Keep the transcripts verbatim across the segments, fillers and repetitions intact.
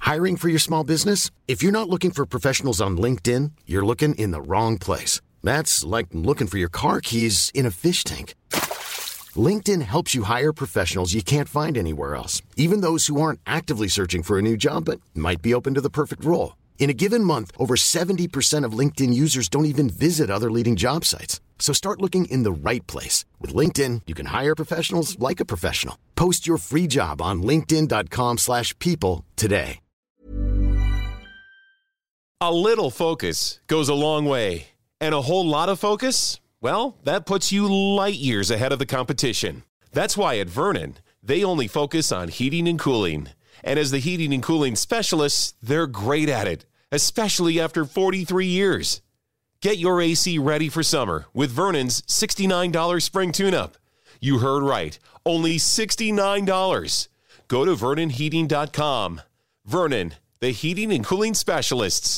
Hiring for your small business? If you're not looking for professionals on LinkedIn, you're looking in the wrong place. That's like looking for your car keys in a fish tank. LinkedIn helps you hire professionals you can't find anywhere else, even those who aren't actively searching for a new job but might be open to the perfect role. In a given month, over seventy percent of LinkedIn users don't even visit other leading job sites. So start looking in the right place. With LinkedIn, you can hire professionals like a professional. Post your free job on linkedin.com slash people today. A little focus goes a long way. And a whole lot of focus? Well, that puts you light years ahead of the competition. That's why at Vernon, they only focus on heating and cooling. And as the heating and cooling specialists, they're great at it, especially after forty-three years. Get your A C ready for summer with Vernon's sixty-nine dollars spring tune-up. You heard right, only sixty-nine dollars. Go to vernon heating dot com. Vernon, the heating and cooling specialists.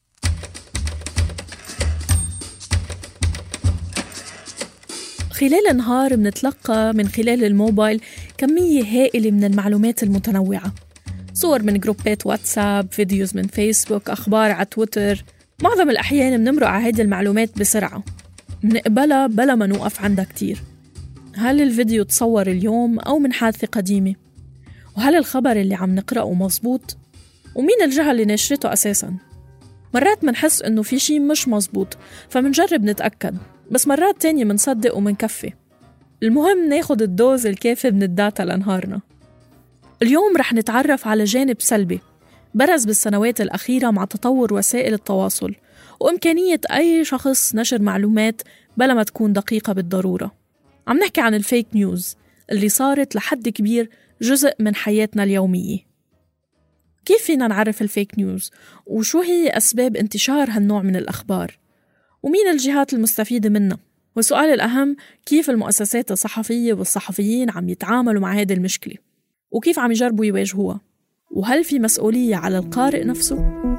خلال النهار منتلقى من خلال الموبايل كمية هائلة من المعلومات المتنوعة، صور من جروبات واتساب، فيديوز من فيسبوك، أخبار على تويتر. معظم الأحيان منمرق على هيدي المعلومات بسرعة، منقبلها بلا ما نوقف عندها كتير. هل الفيديو تصور اليوم أو من حادثة قديمة؟ وهل الخبر اللي عم نقرأه مزبوط؟ ومين الجهة اللي نشرته أساساً؟ مرات منحس إنه في شي مش مزبوط فمنجرب نتأكد، بس مرات تانية منصدق ومنكفي. المهم ناخد الدوز الكافي من الداتا لنهارنا. اليوم رح نتعرف على جانب سلبي برز بالسنوات الأخيرة مع تطور وسائل التواصل وإمكانية أي شخص نشر معلومات بلا ما تكون دقيقة بالضرورة. عم نحكي عن الفيك نيوز اللي صارت لحد كبير جزء من حياتنا اليومية. كيف فينا نعرف الفيك نيوز؟ وشو هي أسباب انتشار هالنوع من الأخبار؟ ومين الجهات المستفيدة منها؟ والسؤال الأهم، كيف المؤسسات الصحفية والصحفيين عم يتعاملوا مع هذه المشكلة؟ وكيف عم يجربوا يواجهوها؟ وهل في مسؤولية على القارئ نفسه؟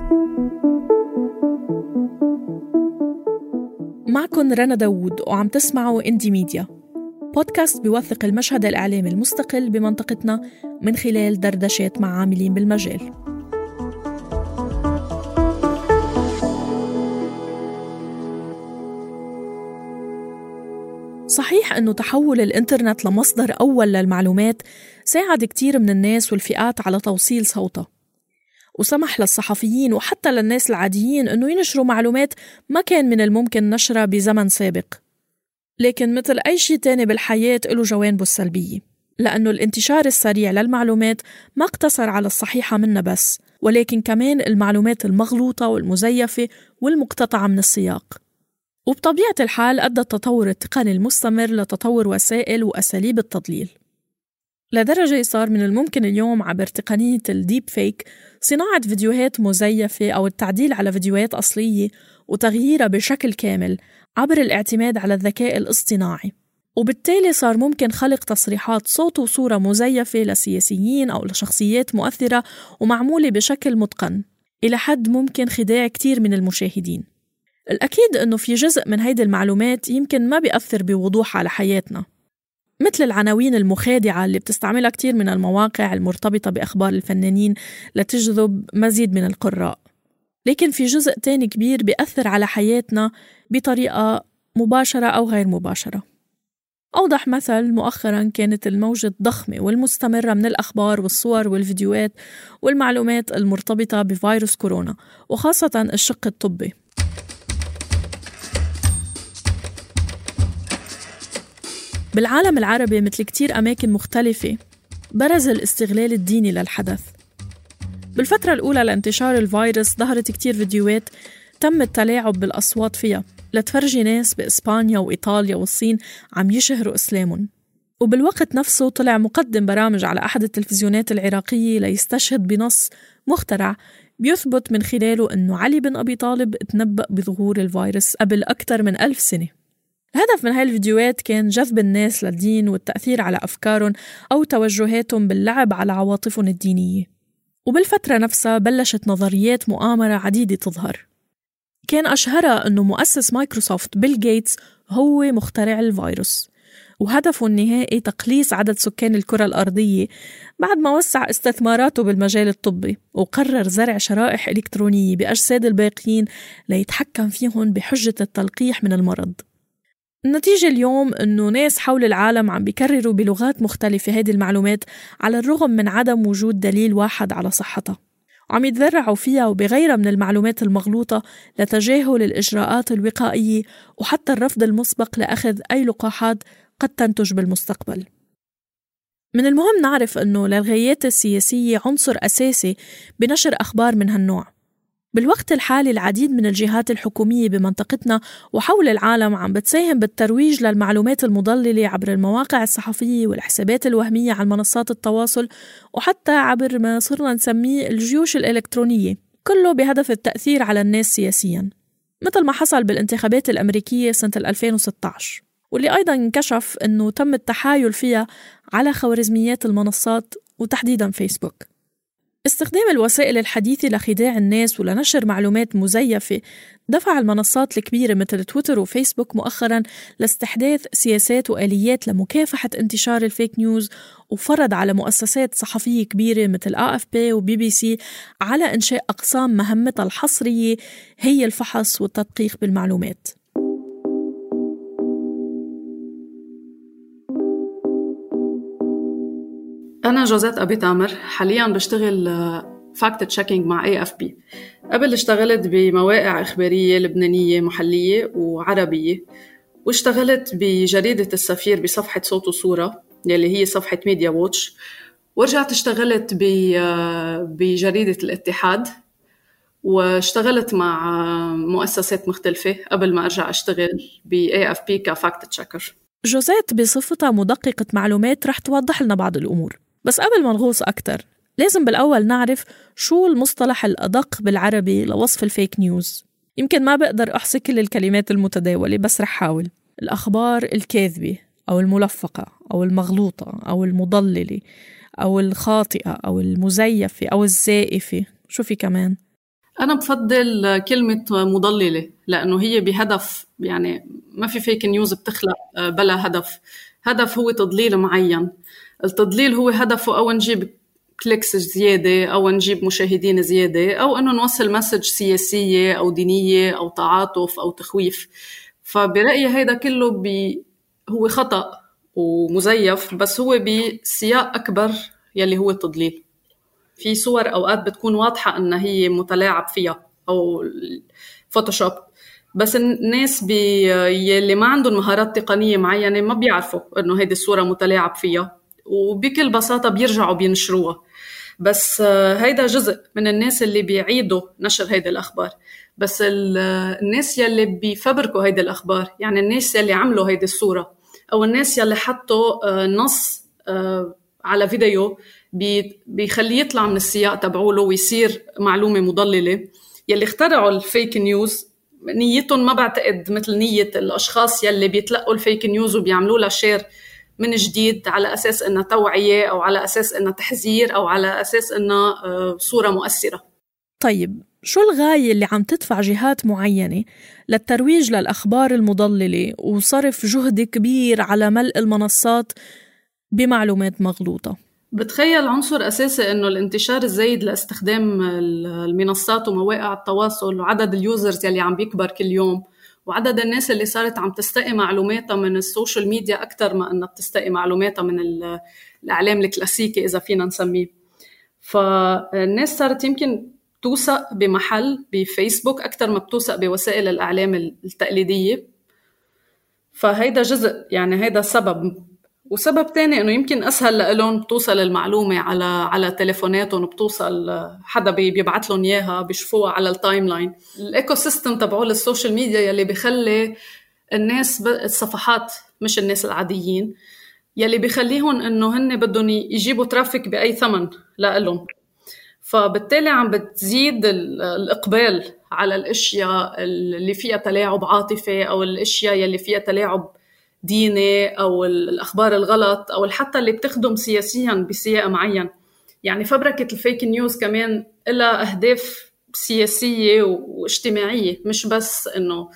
معكن رنا داوود وعم تسمعوا إندي ميديا، بودكاست بيوثق المشهد الإعلامي المستقل بمنطقتنا من خلال دردشات مع عاملين بالمجال. صحيح أنه تحول الإنترنت لمصدر أول للمعلومات ساعد كتير من الناس والفئات على توصيل صوتها، وسمح للصحفيين وحتى للناس العاديين أنه ينشروا معلومات ما كان من الممكن نشرها بزمن سابق. لكن مثل أي شيء تاني بالحياة له جوانبه السلبية، لأنه الانتشار السريع للمعلومات ما اقتصر على الصحيحة منها بس، ولكن كمان المعلومات المغلوطة والمزيفة والمقتطعة من السياق. وبطبيعة الحال أدى التطور التقني المستمر لتطور وسائل وأساليب التضليل، لدرجة صار من الممكن اليوم عبر تقنية الديب فيك صناعة فيديوهات مزيفة أو التعديل على فيديوهات أصلية وتغييرها بشكل كامل عبر الاعتماد على الذكاء الاصطناعي. وبالتالي صار ممكن خلق تصريحات صوت وصورة مزيفة لسياسيين أو لشخصيات مؤثرة ومعمولة بشكل متقن إلى حد ممكن خداع كتير من المشاهدين. الأكيد أنه في جزء من هيدي المعلومات يمكن ما بيأثر بوضوح على حياتنا، مثل العناوين المخادعة اللي بتستعملها كتير من المواقع المرتبطة بأخبار الفنانين لتجذب مزيد من القراء. لكن في جزء تاني كبير بيأثر على حياتنا بطريقة مباشرة أو غير مباشرة. أوضح مثل مؤخراً كانت الموجة الضخمة والمستمرة من الأخبار والصور والفيديوهات والمعلومات المرتبطة بفيروس كورونا، وخاصة الشق الطبي. بالعالم العربي مثل كتير أماكن مختلفة برز الاستغلال الديني للحدث. بالفترة الأولى لانتشار الفيروس ظهرت كتير فيديوهات تم التلاعب بالأصوات فيها لتفرجي ناس بإسبانيا وإيطاليا والصين عم يشهروا إسلامهم. وبالوقت نفسه طلع مقدم برامج على أحد التلفزيونات العراقية ليستشهد بنص مخترع بيثبت من خلاله أنه علي بن أبي طالب تنبأ بظهور الفيروس قبل أكثر من ألف سنة. الهدف من هاي الفيديوهات كان جذب الناس للدين والتأثير على أفكارهم أو توجهاتهم باللعب على عواطفهم الدينية. وبالفترة نفسها بلشت نظريات مؤامرة عديدة تظهر، كان أشهرها أنه مؤسس مايكروسوفت بيل غيتس هو مخترع الفيروس، وهدفه النهائي تقليص عدد سكان الكرة الأرضية بعد ما وسع استثماراته بالمجال الطبي وقرر زرع شرائح إلكترونية بأجساد الباقين ليتحكم فيهم بحجة التلقيح من المرض. النتيجة اليوم إنه ناس حول العالم عم بيكرروا بلغات مختلفة هذه المعلومات على الرغم من عدم وجود دليل واحد على صحتها، وعم يتذرعوا فيها وبغيرها من المعلومات المغلوطة لتجاهل الإجراءات الوقائية وحتى الرفض المسبق لأخذ أي لقاحات قد تنتج بالمستقبل. من المهم نعرف أنه للغايات السياسية عنصر أساسي بنشر أخبار من هالنوع. بالوقت الحالي العديد من الجهات الحكومية بمنطقتنا وحول العالم عم بتساهم بالترويج للمعلومات المضللة عبر المواقع الصحفية والحسابات الوهمية على منصات التواصل وحتى عبر ما صرنا نسميه الجيوش الإلكترونية، كله بهدف التأثير على الناس سياسياً، مثل ما حصل بالانتخابات الأمريكية سنة ألفين وستة عشر، واللي أيضاً انكشف أنه تم التحايل فيها على خوارزميات المنصات وتحديداً فيسبوك. استخدام الوسائل الحديثة لخداع الناس ولنشر معلومات مزيفة دفع المنصات الكبيرة مثل تويتر وفيسبوك مؤخراً لاستحداث سياسات وآليات لمكافحة انتشار الفيك نيوز، وفرض على مؤسسات صحفية كبيرة مثل آ إف بي وبي بي سي على إنشاء أقسام مهمتها الحصرية هي الفحص والتدقيق بالمعلومات. أنا جوزيت أبي تامر، حالياً بشتغل فاكت تشيكينج مع إيه إف بي. قبل اشتغلت بمواقع إخبارية لبنانية محلية وعربية، واشتغلت بجريدة السفير بصفحة صوت وصورة يلي هي صفحة ميديا ووتش، ورجعت اشتغلت بجريدة الاتحاد، واشتغلت مع مؤسسات مختلفة قبل ما أرجع أشتغل ب إيه إف بي كفاكت تشيكر. جوزيت بصفتها مدققة معلومات رح توضح لنا بعض الأمور، بس قبل ما نغوص أكتر لازم بالأول نعرف شو المصطلح الأدق بالعربي لوصف الفيك نيوز. يمكن ما بقدر أحصي كل الكلمات المتداولة بس رح حاول. الأخبار الكاذبة أو الملفقة أو المغلوطة أو المضللة أو الخاطئة أو المزيفة أو الزائفة، شو في كمان؟ أنا بفضل كلمة مضللة لأنه هي بهدف، يعني ما في فيك نيوز بتخلق بلا هدف. هدف هو تضليل معين. التضليل هو هدفه أو نجيب كليكس زيادة أو نجيب مشاهدين زيادة أو أنه نوصل مسج سياسية أو دينية أو تعاطف أو تخويف. فبرأيي هيدا كله بي هو خطأ ومزيف، بس هو بسياق أكبر يلي هو التضليل. في صور أوقات بتكون واضحة أنها هي متلاعب فيها أو فوتوشوب، بس الناس بي يلي ما عندهم مهارات تقنية معينة ما بيعرفوا أنه هيدي الصورة متلاعب فيها، وبكل بساطة بيرجعوا بينشروها. بس هيدا جزء من الناس اللي بيعيدوا نشر هيدي الأخبار. بس الناس يلي بيفبركوا هيدي الأخبار، يعني الناس يلي عملوا هيدي الصورة أو الناس يلي حطوا نص على فيديو بيخليه يطلع من السياق تبعوله ويصير معلومة مضللة، يلي اخترعوا الفيك نيوز نيتهم ما بعتقد مثل نية الأشخاص يلي بيتلقوا الفيك نيوز وبيعملوا لها شير من جديد على أساس إنها توعية أو على أساس إنها تحذير أو على أساس إنها صورة مؤثرة. طيب شو الغاية اللي عم تدفع جهات معينة للترويج للأخبار المضللة وصرف جهد كبير على ملء المنصات بمعلومات مغلوطة؟ بتخيل عنصر أساسي إنه الانتشار الزايد لاستخدام المنصات ومواقع التواصل وعدد اليوزرز يلي عم بيكبر كل يوم، وعدد الناس اللي صارت عم تستقي معلوماتها من السوشيال ميديا أكتر ما أنها بتستقي معلوماتها من الإعلام الكلاسيكي إذا فينا نسميه. فالناس صارت يمكن توثق بمحل بفيسبوك أكتر ما بتوثق بوسائل الإعلام التقليدية. فهيدا جزء، يعني هيدا سبب. وسبب تاني إنه يمكن أسهل لهم بتوصل المعلومة على على تليفوناتهم، بتوصل حدا بيبعت لهم إياها بيشوفوها على التايم لاين. الإيكو سيستم تبعه السوشيال ميديا يلي بيخلي الناس الصفحات مش الناس العاديين يلي بيخليهم إنه هن بدهم يجيبوا ترافيك بأي ثمن لهم. فبالتالي عم بتزيد الإقبال على الأشياء اللي فيها تلاعب عاطفي أو الأشياء يلي فيها تلاعب ديني أو الأخبار الغلط أو حتى اللي بتخدم سياسياً بسياق معين. يعني فبركة الفيك نيوز كمان لها أهداف سياسية واجتماعية، مش بس إنه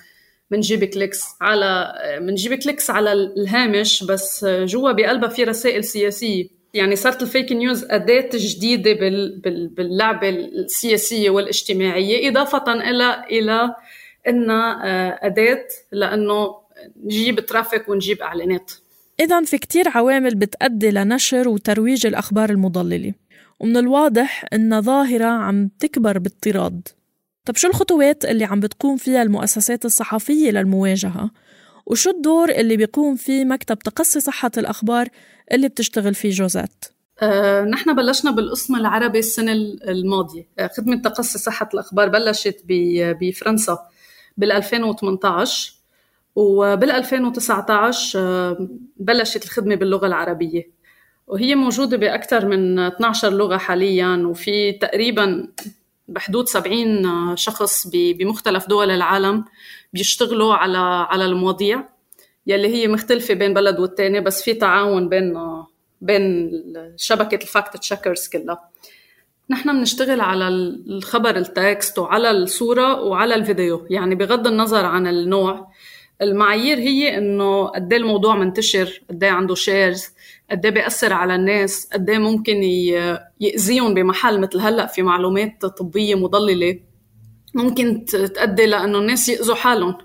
منجيب كليكس على منجيب كليكس على الهامش، بس جوا بقلبها في رسائل سياسية. يعني صارت الفيك نيوز أداة جديدة بال بال باللعبة السياسية والاجتماعية، إضافة إلى إلى إنها أداة لأنه نجيب ترافيك ونجيب إعلانات. إذن في كتير عوامل بتأدي لنشر وترويج الأخبار المضللة، ومن الواضح إن ظاهرة عم تكبر باضطراد. طب شو الخطوات اللي عم بتقوم فيها المؤسسات الصحفية للمواجهة؟ وشو الدور اللي بيقوم فيه مكتب تقصي صحة الأخبار اللي بتشتغل فيه جوزات؟ آه، نحن بلشنا بالقسم العربي السنة الماضية. آه، خدمة تقصي صحة الأخبار بلشت بفرنسا بالألفين وثمانية عشر، وبالألفين وتسعة عشر آه، بلشت الخدمة باللغة العربية، وهي موجودة بأكثر من اثنتي عشرة لغة حالياً، وفي تقريباً بحدود سبعين شخص بمختلف دول العالم بيشتغلوا على على المواضيع يلي هي مختلفة بين بلد والتاني، بس في تعاون بين بين شبكة الفاكت تشيكرز كلها. نحن بنشتغل على الخبر التكست وعلى الصورة وعلى الفيديو، يعني بغض النظر عن النوع. المعايير هي إنه قد ايه الموضوع منتشر، قد ايه عنده شيرز، قد ايه بيأثر على الناس، قد ايه ممكن يأذيهم بمحل مثل هلأ في معلومات طبية مضللة ممكن تؤدي لأنه الناس يأذوا حالهم.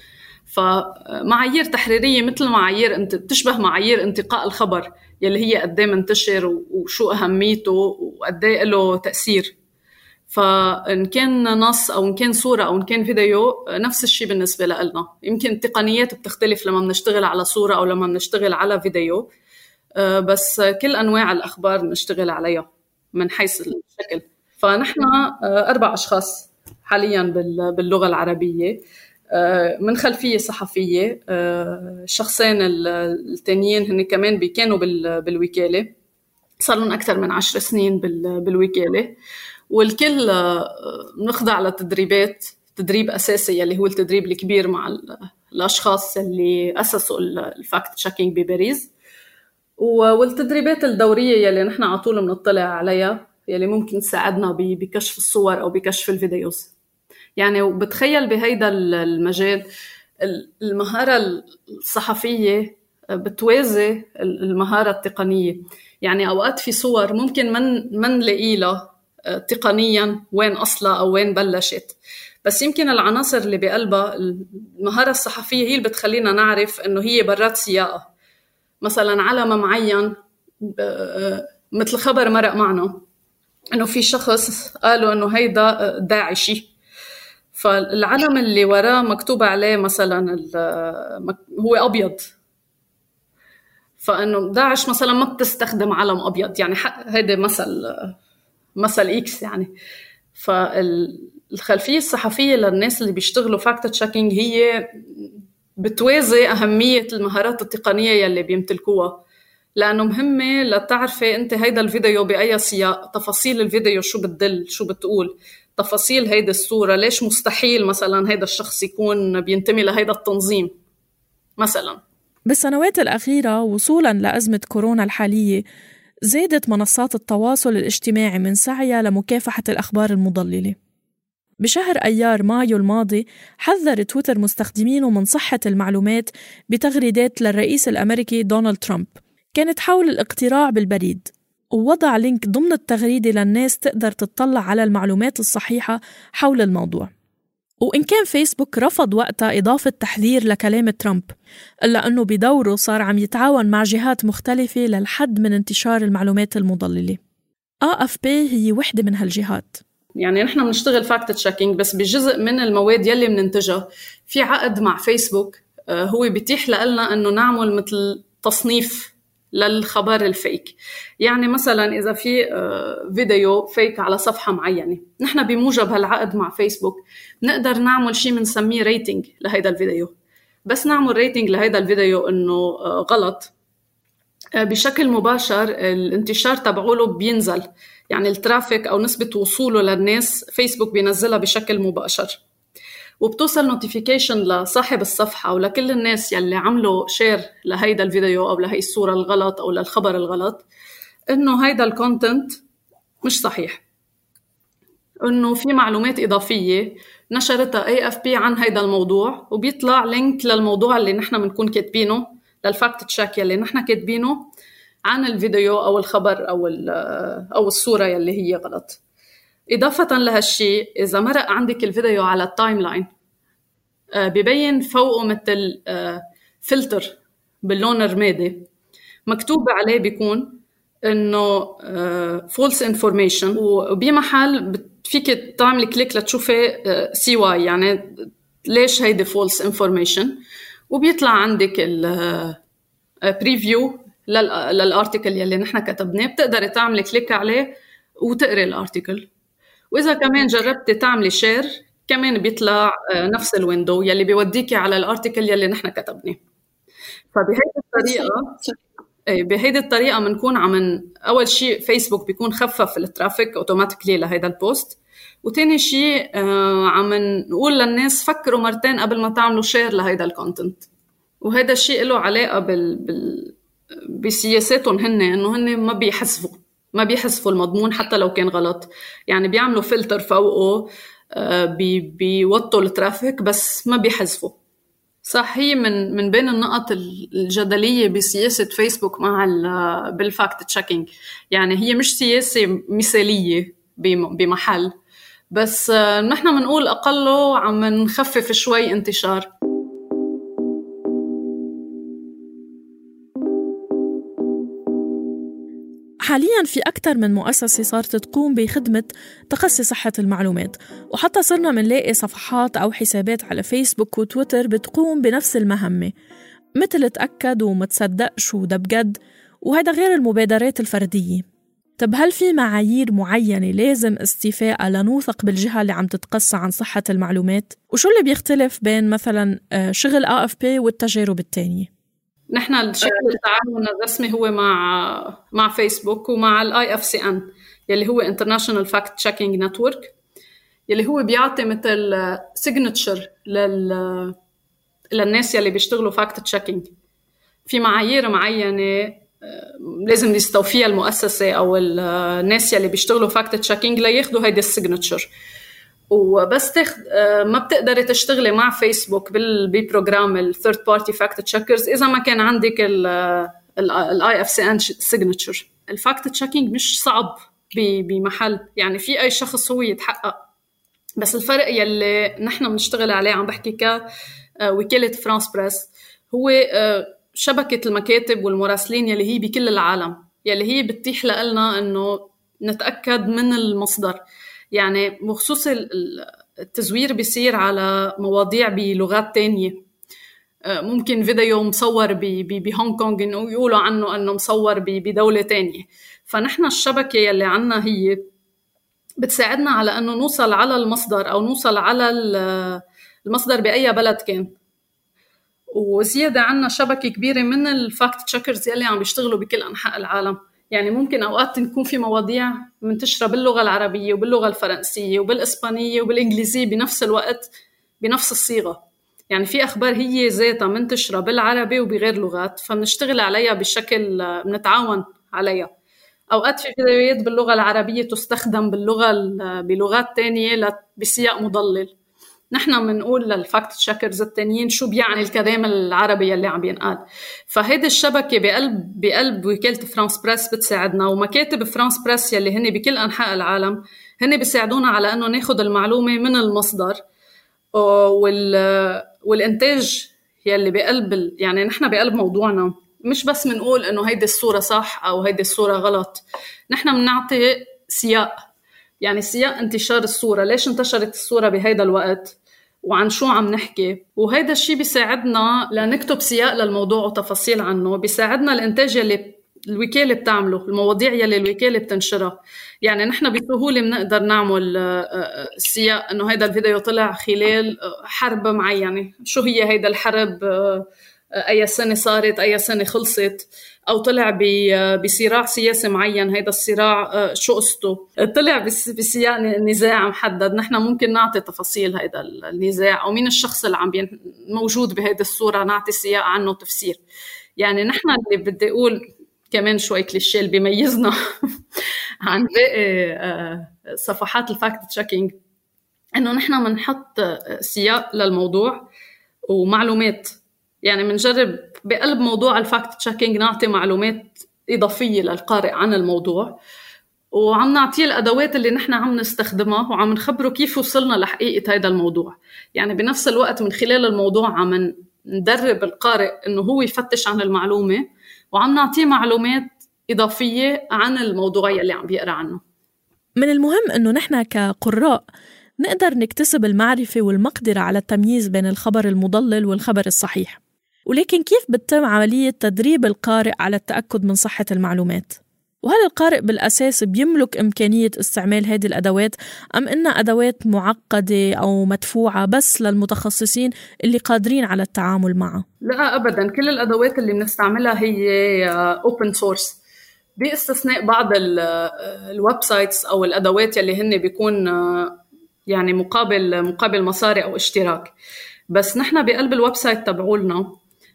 فمعايير تحريرية مثل معايير انت بتشبه معايير انتقاء الخبر يلي هي قد ايه منتشر وشو أهميته وقد ايه له تأثير. فإن كان نص أو إن كان صورة أو إن كان فيديو نفس الشيء بالنسبة لنا. يمكن التقنيات بتختلف لما بنشتغل على صورة أو لما بنشتغل على فيديو، بس كل أنواع الأخبار بنشتغل عليها من حيث الشكل. فنحن أربع أشخاص حالياً باللغة العربية من خلفية صحفية، شخصين التانيين هن كمان بيكانوا بالوكالة، صار لهم أكثر من عشر سنين بالوكالة، والكل نخضع لتدريبات، تدريب أساسي يلي هو التدريب الكبير مع الأشخاص اللي أسسوا الفاكت تشيكينج بباريس، والتدريبات الدورية يلي نحن على طول بنطلع عليها يلي ممكن تساعدنا بكشف الصور أو بكشف الفيديوز. يعني بتخيل بهيدا المجال المهارة الصحفية بتوازي المهارة التقنية. يعني أوقات في صور ممكن من من نلاقي لها تقنياً وين أصلها أو وين بلشت، بس يمكن العناصر اللي بقلبها المهارة الصحفية هي اللي بتخلينا نعرف إنه هي برات سياقة. مثلاً علم معين مثل خبر مرق معنا إنه في شخص قالوا إنه هيدا داعشي، فالعلم اللي وراه مكتوب عليه مثلاً هو أبيض، فإنه داعش مثلاً ما بتستخدم علم أبيض، يعني هيدا مثل مثل إكس يعني. فالخلفية الصحفية للناس اللي بيشتغلوا فاكت تشيكينج هي بتوازي أهمية المهارات التقنية يلي بيمتلكوها، لأنه مهمة لتعرفي أنت هيدا الفيديو بأي سياق، تفاصيل الفيديو شو بتدل، شو بتقول، تفاصيل هيدا الصورة، ليش مستحيل مثلا هيدا الشخص يكون بينتمي لهيدا التنظيم مثلا. بالسنوات الأخيرة وصولاً لأزمة كورونا الحالية زادت منصات التواصل الاجتماعي من سعيها لمكافحة الأخبار المضللة. بشهر أيار مايو الماضي حذر تويتر مستخدمينه من صحة المعلومات بتغريدات للرئيس الأمريكي دونالد ترامب كانت حول الاقتراع بالبريد، ووضع لينك ضمن التغريدة للناس تقدر تطلع على المعلومات الصحيحة حول الموضوع. وإن كان فيسبوك رفض وقتها إضافة تحذير لكلام ترامب، إلا أنه بدوره صار عم يتعاون مع جهات مختلفة للحد من انتشار المعلومات المضللة. آ إف بي هي وحدة من هالجهات. يعني نحن بنشتغل فاكت تشيكينج، بس بجزء من المواد يلي بننتجها في عقد مع فيسبوك هو بيتيح لنا أنه نعمل مثل تصنيف للخبر الفيك. يعني مثلا إذا في فيديو فيك على صفحة معينة، نحن بموجب هالعقد مع فيسبوك نقدر نعمل شيء منسميه ريتنج لهيدا الفيديو. بس نعمل ريتنج لهيدا الفيديو إنه غلط، بشكل مباشر الانتشار تبعوله بينزل، يعني الترافيك أو نسبة وصوله للناس فيسبوك بينزلها بشكل مباشر، وبتوصل نوتيفيكيشن لصاحب الصفحة ولكل الناس يلي عملوا شير لهيدا الفيديو أو لهي الصورة الغلط أو للخبر الغلط إنه هيدا الكونتنت مش صحيح. إنه في معلومات إضافية نشرتها إيه إف بي عن هيدا الموضوع، وبيطلع لينك للموضوع اللي نحن بنكون كاتبينه، للفاكت تشيك يلي نحن كاتبينه عن الفيديو أو الخبر أو أو الصورة يلي هي غلط. إضافة لهالشيء، إذا مرق عندك الفيديو على التايم لاين ببين فوقه مثل فلتر باللون الرمادي مكتوب عليه بيكون إنه false information، وبمحل فيك تعمل كليك لتشوفي سي واي يعني ليش هيدي false information، وبيطلع عندك البريفيو للارتيكل يلي نحن كتبناه، بتقدري تعملي كليك عليه وتقري الارتيكل. وإذا كمان جربتي تعملي شير كمان بيطلع نفس الويندو يلي بيوديكي على الارتيكل يلي نحن كتبناه. فبهيدي الطريقة بهيدي الطريقة منكون عم أول شيء فيسبوك بيكون خفف الترافيك أوتوماتيكلي لهيدا البوست، وتاني شيء عم نقول للناس فكروا مرتين قبل ما تعملوا شير لهيدا الكونتنت. وهذا الشيء له علاقة بال... بال... بسياساتهم هن، إنه هن ما بيحذفوا ما بيحذفوا المضمون حتى لو كان غلط، يعني بيعملوا فلتر فوقه بي... بيوطوا الترافيك بس ما بيحذفوا. صح، هي من من بين النقط الجدلية بسياسة فيسبوك مع بالفاكت تشيكينج، يعني هي مش سياسة مثالية بمحل، بس نحن منقول أقله عم نخفف شوي انتشار. حالياً في أكثر من مؤسسة صارت تقوم بخدمة تقصي صحة المعلومات، وحتى صرنا منلاقي صفحات أو حسابات على فيسبوك وتويتر بتقوم بنفس المهمة، مثل تأكد وما تصدقش وده بجد، وهذا غير المبادرات الفردية. طب هل في معايير معينة لازم استيفاء لنوثق بالجهة اللي عم تتقصى عن صحة المعلومات؟ وشو اللي بيختلف بين مثلاً شغل إيه إف بي والتجارب التانية؟ نحن الشكل التعاون الرسمي هو مع مع فيسبوك ومع الاي اف سي ان يلي هو International Fact Checking Network، يلي هو بيعطي مثل سيجنتشر لل للناس يلي بيشتغلوا فاكت تشيكينج. في معايير معينة لازم يستوفيها المؤسسة أو الناس يلي بيشتغلوا فاكت تشيكينج لياخدوا هيدا السيجنتشر. وبس تخ... ما بتقدري تشتغلي مع فيسبوك بالبروجرام الثيرد بارتي فاكت تشيكرز إذا ما كان عندك الاي اف سي ان سيجنتشر. الفاكت تشيكينج مش صعب بمحل، يعني في أي شخص هو يتحقق، بس الفرق يلي نحن بنشتغل عليه عم بحكي كوكالة فرانس بريس هو شبكة المكاتب والمراسلين يلي هي بكل العالم، يلي هي بتتيح لنا إنه نتأكد من المصدر. يعني بخصوص التزوير بيصير على مواضيع بلغات تانية، ممكن فيديو مصور بهونغ كونغ إنه يقولوا عنه أنه مصور بدولة تانية، فنحن الشبكة يلي عنا هي بتساعدنا على أنه نوصل على المصدر أو نوصل على المصدر بأي بلد كان. وزيادة عنا شبكة كبيرة من الفاكت تشيكرز يلي عم بيشتغلوا بكل أنحاء العالم، يعني ممكن أوقات نكون في مواضيع منتشرة باللغة العربية وباللغة الفرنسية وبالإسبانية وبالإنجليزية بنفس الوقت بنفس الصيغة، يعني في أخبار هي ذاتها منتشرة بالعربي وبغير لغات، فبنشتغل عليها بشكل بنتعاون عليها. أوقات في فيديوهات باللغة العربية تستخدم باللغة بلغات تانية بسياق مضلل، نحن بنقول للفاكت تشيكرز التانيين شو بيعني الكلام العربي اللي عم ينقال. فهيدي الشبكة بقلب بقلب وكالة فرانس بريس بتساعدنا، ومكاتب فرانس بريس يلي هن بكل أنحاء العالم هن بيساعدونا على أنه ناخد المعلومة من المصدر وال والإنتاج يلي بقلب، يعني نحن بقلب موضوعنا مش بس منقول إنه هيدي الصورة صح أو هيدي الصورة غلط، نحن بنعطي سياق، يعني سياق انتشار الصورة، ليش انتشرت الصورة بهيدا الوقت وعن شو عم نحكي. وهيدا الشيء بيساعدنا لنكتب سياق للموضوع وتفاصيل عنه، بيساعدنا الانتاج يلي الوكالة بتعمله، المواضيع يلي الوكالة بتنشرها. يعني نحن بسهولة بنقدر نعمل السياق انه هيدا الفيديو طلع خلال حرب معينة، شو هي هيدا الحرب، اي سنة صارت، اي سنة خلصت، او طلع بصراع سياسي معين، هيدا الصراع شو قصته، طلع بسياق نزاع محدد، نحن ممكن نعطي تفاصيل هيدا النزاع او مين الشخص اللي عم موجود بهيدا الصورة، نعطي سياق عنه تفسير. يعني نحن اللي بدي اقول كمان شوي كليشيه اللي بيميزنا عن باقي صفحات الفاكت تشيكينج، إنه نحن منحط سياق للموضوع ومعلومات. يعني منجرب بقلب موضوع الفاكت تشيكينج نعطي معلومات إضافية للقارئ عن الموضوع، وعم نعطيه الأدوات اللي نحن عم نستخدمها، وعم نخبره كيف وصلنا لحقيقة هذا الموضوع. يعني بنفس الوقت من خلال الموضوع عم ندرب القارئ إنه هو يفتش عن المعلومة، وعم نعطيه معلومات إضافية عن الموضوع يلي عم بيقرأ عنه. من المهم إنه نحن كقراء نقدر نكتسب المعرفة والمقدرة على التمييز بين الخبر المضلل والخبر الصحيح. ولكن كيف بتتم عملية تدريب القارئ على التأكد من صحة المعلومات؟ وهل القارئ بالأساس بيملك إمكانية استعمال هذه الأدوات، أم إنها أدوات معقدة أو مدفوعة بس للمتخصصين اللي قادرين على التعامل معها؟ لا أبداً، كل الأدوات اللي بنستعملها هي open source، باستثناء بعض الويب سايتس أو الأدوات اللي هن بيكون يعني مقابل مقابل مصاري أو اشتراك. بس نحن بقلب الويب سايت تبعولنا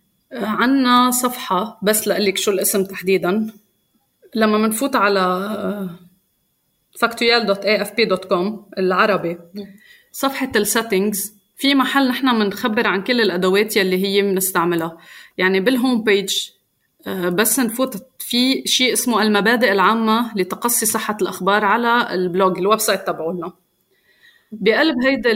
عنا صفحة، بس لقلك شو الاسم تحديداً، لما منفوت على فاكتويال دوت إيه إف بي دوت كوم العربي، صفحة السيتينجز، في محل نحن منخبر عن كل الأدوات يلي هي منستعملها. يعني بالهوم بيج بس نفوت في شيء اسمه المبادئ العامة لتقصي صحة الأخبار على البلوج الويب سايت تبعولنا. بقلب هيدا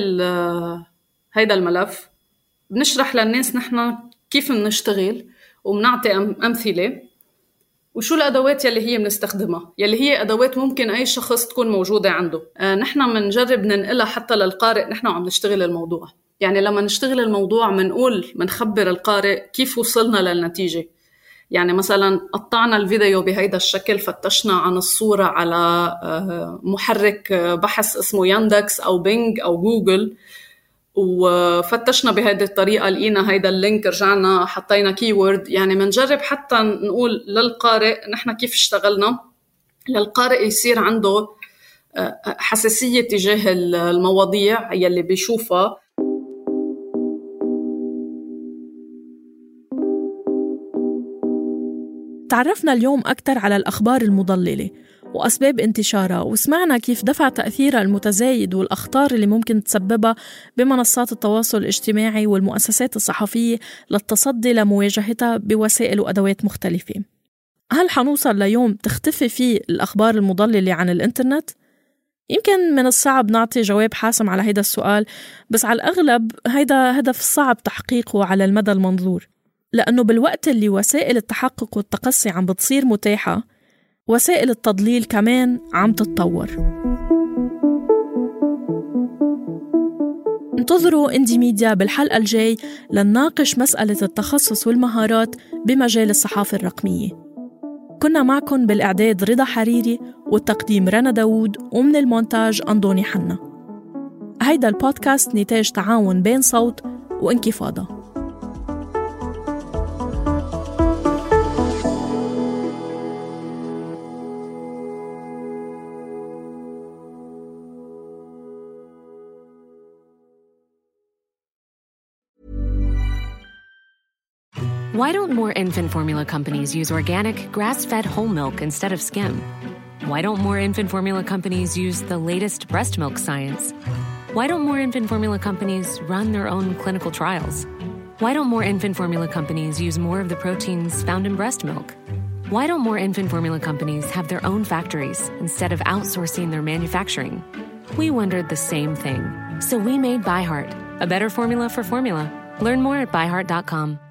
هيدا الملف بنشرح للناس نحن كيف بنشتغل، وبنعطي أمثلة وشو الأدوات يلي هي بنستخدمها، يلي هي أدوات ممكن أي شخص تكون موجودة عنده. آه نحن منجرب ننقلها حتى للقارئ نحن عم نشتغل الموضوع. يعني لما نشتغل الموضوع منقول منخبر القارئ كيف وصلنا للنتيجة. يعني مثلا قطعنا الفيديو بهيدا الشكل، فتشنا عن الصورة على آه محرك بحث اسمه ياندكس أو بينج أو جوجل، وفتشنا بهذه الطريقة لقينا هيدا اللينك، رجعنا حطينا كيورد. يعني منجرب حتى نقول للقارئ نحن كيف اشتغلنا، للقارئ يصير عنده حساسية تجاه المواضيع يلي بيشوفها. تعرفنا اليوم أكثر على الأخبار المضللة وأسباب انتشارها، وسمعنا كيف دفع تأثيرها المتزايد والأخطار اللي ممكن تسببها بمنصات التواصل الاجتماعي والمؤسسات الصحفية للتصدي لمواجهتها بوسائل وأدوات مختلفة. هل حنوصل ليوم تختفي فيه الأخبار المضللة عن الإنترنت؟ يمكن من الصعب نعطي جواب حاسم على هيدا السؤال، بس على الأغلب هيدا هدف صعب تحقيقه على المدى المنظور، لأنه بالوقت اللي وسائل التحقق والتقصي عم بتصير متاحة، وسائل التضليل كمان عم تتطور. انتظروا اندي ميديا بالحلقة الجاي لنناقش مسألة التخصص والمهارات بمجال الصحافة الرقمية. كنا معكم بالإعداد رضا حريري، والتقديم رنا داود، ومن المونتاج أندوني حنا. هيدا البودكاست نتاج تعاون بين صوت وانكفاضة. Why don't more infant formula companies use organic, grass-fed whole milk instead of skim? Why don't more infant formula companies use the latest breast milk science? Why don't more infant formula companies run their own clinical trials? Why don't more infant formula companies use more of the proteins found in breast milk? Why don't more infant formula companies have their own factories instead of outsourcing their manufacturing? We wondered the same thing. So we made ByHeart, a better formula for formula. Learn more at by heart dot com.